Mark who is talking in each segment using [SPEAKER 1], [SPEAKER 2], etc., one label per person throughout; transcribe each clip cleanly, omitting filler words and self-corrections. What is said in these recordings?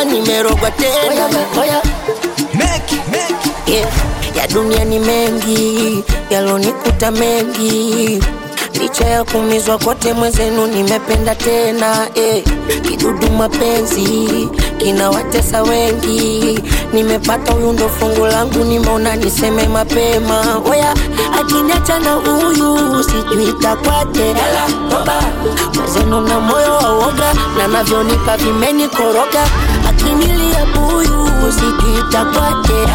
[SPEAKER 1] nimerogwa tena. Oya
[SPEAKER 2] Make
[SPEAKER 1] yeah. Ya dunia ni mengi, yalonikuta mengi, licha ya kumizwa kote mwezenu nimependa tena Kidudu mapenzi kinawatesa wengi, nimepata huyu ndo fungu langu, nimeona niseme mapema. Oya akiniacha na huyu sijui itakwaje, mwezenu na moyo wa uoga, na navyonipa vimenikoroga. Akinilia buyu sijui itakwaje,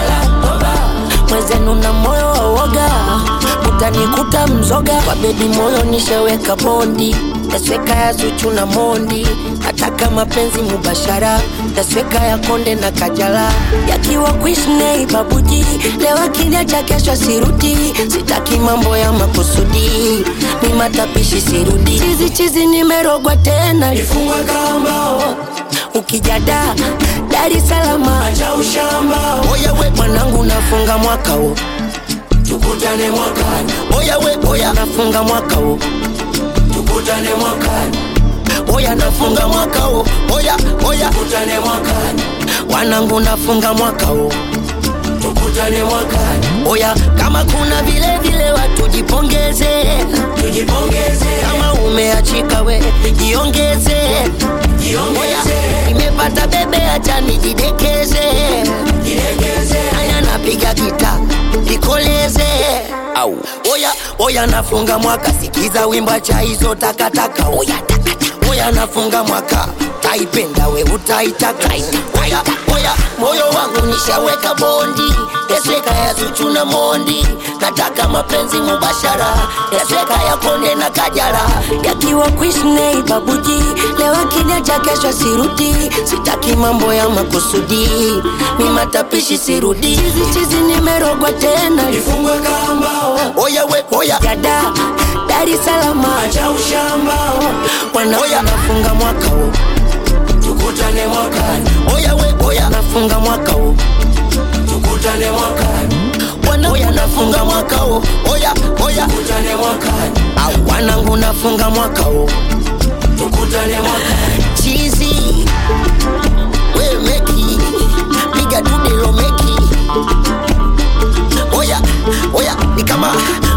[SPEAKER 1] mwezenu na moyo wa uoga, utanikuta mzoga. Kwa baby moyo nisheweka bondi, tasweka ya Zuchu na Mondi. Nataka mapenzi mubashara, tasweka ya Konde na Kajala. Yakiwa Quishney babuji, leo akiniacha kesho sirudi. Sitaki mambo ya makusudi, ni matapishi sirudi. Chizi nimerogwa tena,
[SPEAKER 2] Ifungwe kamba
[SPEAKER 1] ukijada Dar es Salaam
[SPEAKER 2] acha ushamba.
[SPEAKER 1] Oya we mwanangu nafunga mwaka huu,
[SPEAKER 2] Tukutane mwakani.
[SPEAKER 1] oya we oya nafunga mwaka huu,
[SPEAKER 2] Tukutane mwakani.
[SPEAKER 1] oya nafunga mwaka huu, oya
[SPEAKER 2] Tukutane mwakani.
[SPEAKER 1] wanangu nafunga mwaka huu,
[SPEAKER 2] Tukutane mwakani.
[SPEAKER 1] oya kama kuna vile watu jipongeze,
[SPEAKER 2] Tujipongeze.
[SPEAKER 1] kama umeachika we jiongeze.
[SPEAKER 2] Jiongeze.
[SPEAKER 1] Nimepata bebe acha nijidekeze,
[SPEAKER 2] Jilegeze.
[SPEAKER 1] aya napiga gita nikoleze. Au oya nafunga mwaka, sikiza wimba cha hizo takataka. Oya nafunga mwaka, taipenda we utaitaka. Oya moyo wangu nishaweka bondi, yasweka ya Zuchu na Mondi. Nataka mapenzi mubashara, yasweka ya Konde na Kajala. Yakiwa Quishney babuji, leo akiniacha kesho sirudi. Sitaki mambo ya makusudi, mi matapishi sirudi. Chizi nimerogwa tena,
[SPEAKER 2] Ifungwe kamba
[SPEAKER 1] oya we oya Jada Dar es Salaam
[SPEAKER 2] acha ushamba.
[SPEAKER 1] oya nafunga mwaka huu,
[SPEAKER 2] Tukutane mwakani.
[SPEAKER 1] oya we oya nafunga mwaka huu,
[SPEAKER 2] Tukutane mwakani.
[SPEAKER 1] oya nafunga mwaka huu, oya
[SPEAKER 2] Tukutane mwakani.
[SPEAKER 1] wanangu nafunga mwaka huu.
[SPEAKER 2] Tukutane mwakani.
[SPEAKER 1] Chizi we meki piga dudelo meki, oya ni kama